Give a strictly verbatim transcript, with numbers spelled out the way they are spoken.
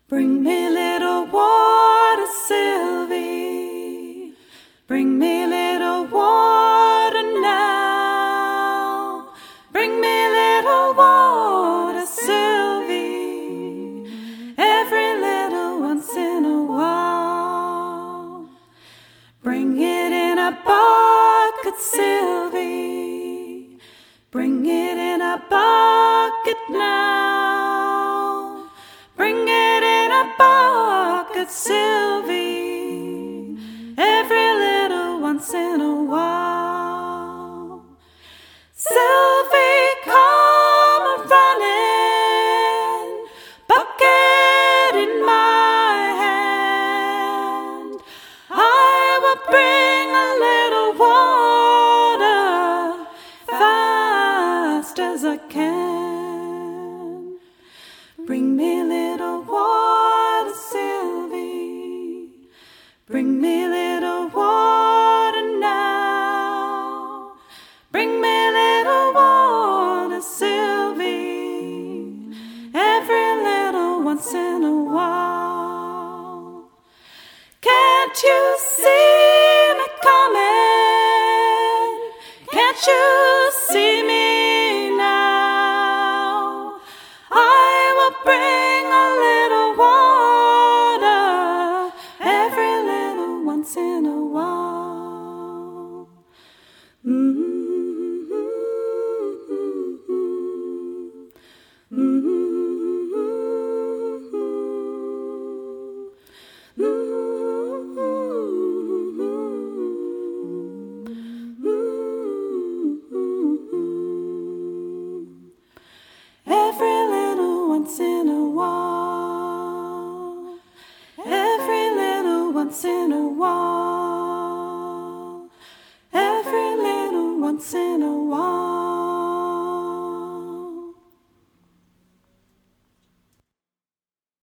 Bring me little water, Sylvie. Bring me little water now. Bring me little water, Sylvie. Every little once in a while. Bring it in a bucket, Sylvie. Bring it in a bucket now. Bring it in a bucket, Sylvie. Every little once in a while. Sylvie, come a-running, bucket in my hand. I will bring a little water fast as I can. Bring me